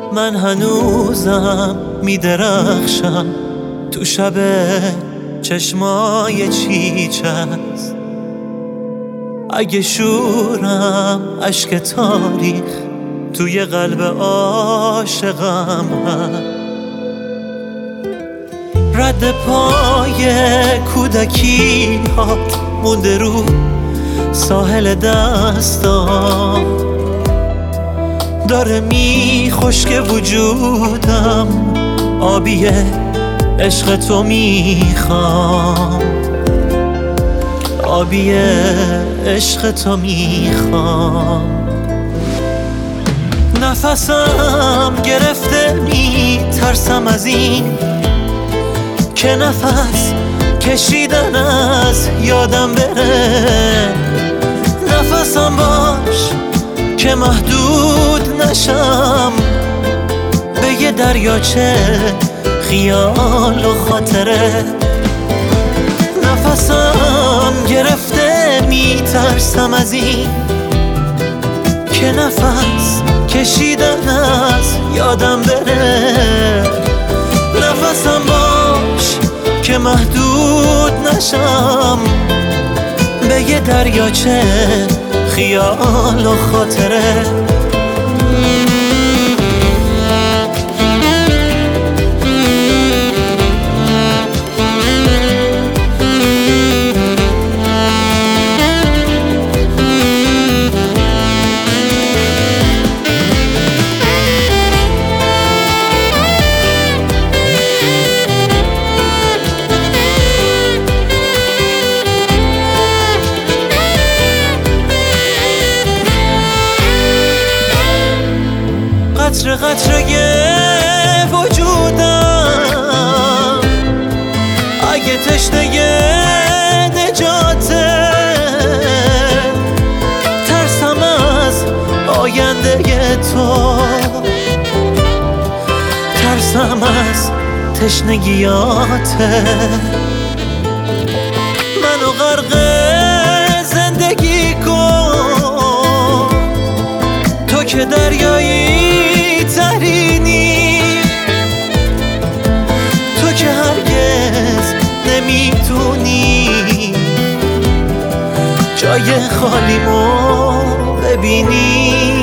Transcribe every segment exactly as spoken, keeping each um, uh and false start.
من هنوزم میدرخشم تو شب چشمای چیچست. اگه شورم اشک تاریخ توی قلب عاشقم هست. رد پای کودکی هات مونده رو ساحل دستام، داره میخشک وجودم، آبیه عشق تو میخوام، آبیه عشق تو میخوام. نفسم گرفته میترسم از این که نفس کشیدن از یادم بره. نفسم باش که محدود نشم به یه دریاچه خیال و خاطره. نفسم گرفته میترسم از این که نفس کشیدن از یادم بره. نفسم باش که محدود نشم به یه دریاچه خیال و خاطره. قطره قطره وجودم اگه تشنه نجاته، ترسم از آینده تو، ترسم از تشنگیاته. منو غرق زندگی کن تو که دریایی ترینی، تو که هرگز نمیتونی جای خالیمو ببینی.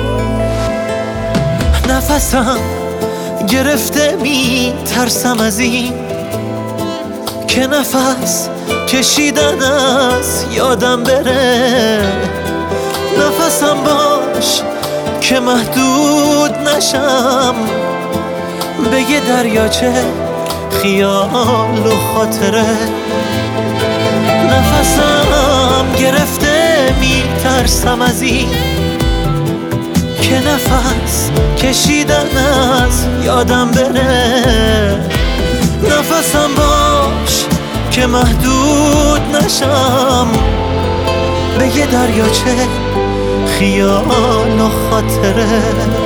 نفسم گرفته میترسم از این که نفس کشیدن از یادم بره. نفسم باش که محدود نشم به یه دریاچه خیال و خاطره. نفسم گرفته میترسم از این که نفس کشیدن از یادم بره. نفسم باش که محدود نشم به یه دریاچه خیال و خاطره.